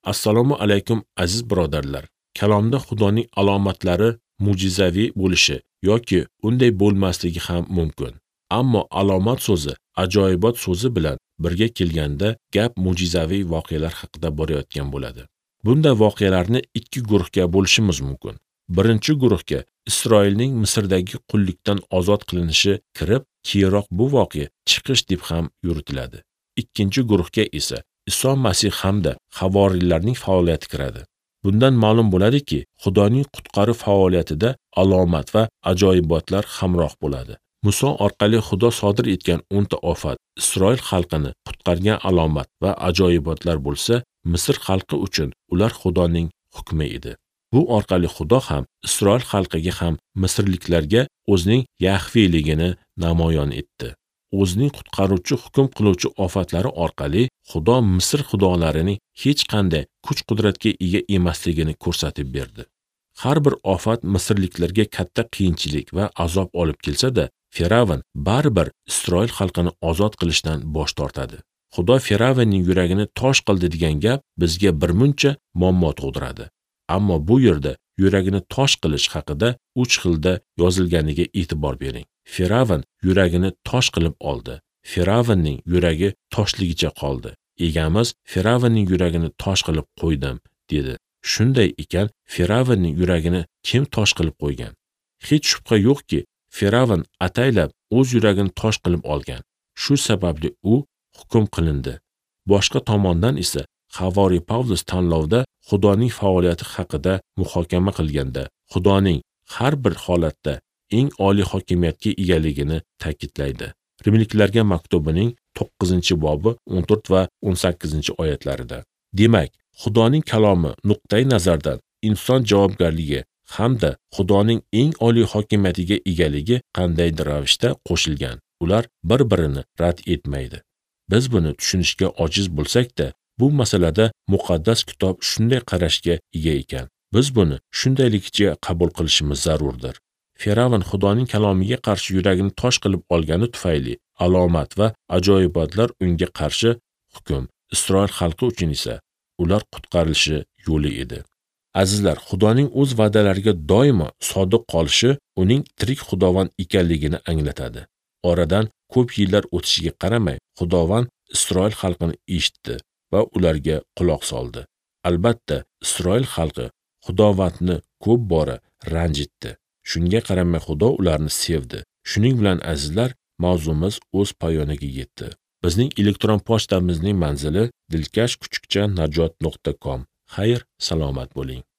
Assalomu alaykum aziz birodarlar. Kalomda Xudoning alomatlari mo'jizaviy bo'lishi yoki unday bo'lmasligi ham mumkin. Ammo alomat so'zi ajoyibot so'zi bilan birga kelganda gap mo'jizaviy voqealar haqida borayotgan bo'ladi. Bunda voqealarni ikki guruhga bo'lishimiz mumkin. Birinchi guruhga Isroilning Misrdagi qullikdan ozod qilinishi kirib, keyinroq bu voqea chiqish deb ham yuritiladi. Ikkinchi guruhga esa Iso Masih hamda havoriylarning faoliyati kiradi. Bundan ma'lum bo'ladiki, Xudoning qutqaruv faoliyatida alomat va ajoyibotlar hamroh bo'ladi. Muso orqali Xudo sodir etgan 10 ta ofat Isroil xalqini qutqargan alomat va ajoyibotlar bo'lsa, Misr xalqi uchun ular Xudoning hukmi edi. Bu orqali Xudo ham Isroil xalqiga ham Misrliklarga o'zining Yahviyligini namoyon etdi. O'zining qutqaruvchi, hukm qiluvchi ofatlari orqali Xudo Misr xudolarining hech qanday kuch-qudratga ega emasligini ko'rsatib berdi. Har bir ofat Misrliklarga katta qiyinchilik va azob olib kelsa-da, Firavn baribir Isroil xalqini ozod qilishdan bosh tortadi. Xudo Firavnning yuragini tosh qildi degan gap bizga birmuncha muammo tug'diradi. Ammo bu yerda yuragini tosh qilish haqida 3 xilda yozilganiga e'tibor bering. Firavn yuragini tosh qilib oldi. Firavnning yuragi toshligicha qoldi. Egamiz Firavnning yuragini tosh qilib qo'ydim dedi. Shunday ekan, Firavnning yuragini kim tosh qilib qo'ygan? Hech shubha yo'qki, Firavn ataylab o'z yuragini tosh qilib olgan. Shu sababli u hukm qilindi. Boshqa tomondan esa Havoriy Pavlus tanlovda Xudoning faoliyati haqida muhokama qilganda, Xudoning har bir holatda eng oliy hokimiyatga egaligini ta'kidlaydi. Rimliklarga maktubining 9-bobi 14 va 18-oyatlarida. Demak, Xudoning kalomi nuqtai nazardan inson javobgarligi hamda Xudoning eng oliy hokimiyatiga egaligi qandaydir ravishda qo'shilgan. Ular bir-birini rad etmaydi. Biz buni tushunishga ojiz bo'lsak-da, bu masalada muqaddas kitob shunday qarashga ega ekan. Biz buni shundayligicha qabul qilishimiz zarurdir. Firavn Xudoning kalomiga qarshi yuragini tosh qilib olgani tufayli alomat va ajoyibotlar unga qarshi hukm, Isroil xalqi uchun esa ular qutqarilishi yo'li edi. Azizlar, Xudoning o'z va'dalariga doimo sodiq qolishi uning tirik Xudovand ekanligini anglatadi. Oradan ko'p yillar o'tishiga qaramay, Xudovand Isroil xalqini eshitdi va ularga quloq soldi. Albatta, Isroil xalqi Xudovandni ko'p bora ranjitdi. Shunga qaramay Xudo ularni sevdi. Shuning bilan azizlar, mavzumiz o'z poyoniga yetdi. Bizning elektron pochtamizning manzili dilkash_najot.com. Xayr, salomat bo'ling.